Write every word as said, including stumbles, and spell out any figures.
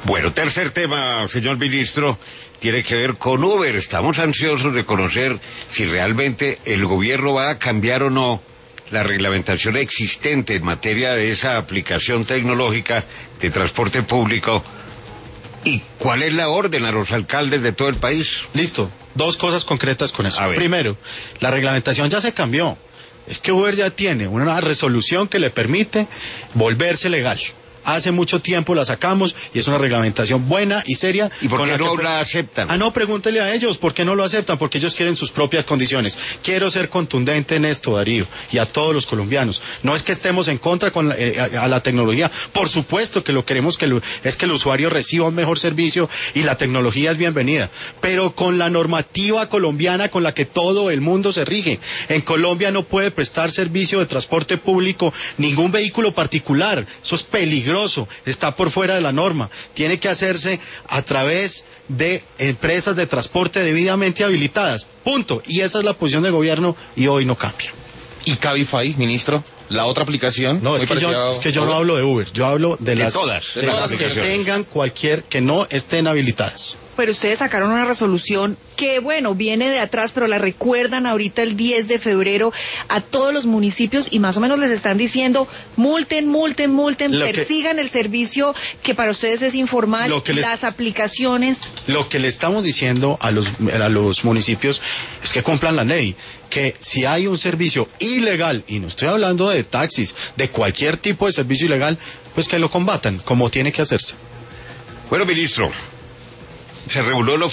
Bueno, tercer tema, señor ministro, tiene que ver con Uber. Estamos ansiosos de conocer si realmente el gobierno va a cambiar o no la reglamentación existente en materia de esa aplicación tecnológica de transporte público. ¿Y cuál es la orden a los alcaldes de todo el país? Listo, dos cosas concretas con eso. A ver. Primero, la reglamentación ya se cambió. Es que Uber ya tiene una resolución que le permite volverse legal. Hace mucho tiempo la sacamos y es una reglamentación buena y seria. ¿Y por con qué la no que... la aceptan? Ah, no, pregúntele a ellos, ¿por qué no lo aceptan? Porque ellos quieren sus propias condiciones. Quiero ser contundente en esto, Darío, y a todos los colombianos. No es que estemos en contra con la, eh, a, a la tecnología. Por supuesto que lo queremos, que lo, es que el usuario reciba un mejor servicio y la tecnología es bienvenida. Pero con la normativa colombiana con la que todo el mundo se rige. En Colombia no puede prestar servicio de transporte público ningún vehículo particular. Eso es peligroso. Está por fuera de la norma. Tiene que hacerse a través de empresas de transporte debidamente habilitadas. Punto. Y esa es la posición del gobierno y hoy no cambia. ¿Y Cabify, ministro? ¿La otra aplicación? No, es que, yo, es que yo no hablo de Uber, yo hablo de, de las todas, de de las todas que aplicaciones. tengan cualquier, que no estén habilitadas. Pero ustedes sacaron una resolución que, bueno, viene de atrás, pero la recuerdan ahorita el diez de febrero a todos los municipios y más o menos les están diciendo multen, multen, multen, Lo que- persigan el servicio que para ustedes es informal, Lo que les- las aplicaciones. Lo que le estamos diciendo a los, a los municipios es que cumplan la ley, que si hay un servicio ilegal, y no estoy hablando de taxis, de cualquier tipo de servicio ilegal, pues que lo combatan, como tiene que hacerse. Bueno, ministro, se reguló la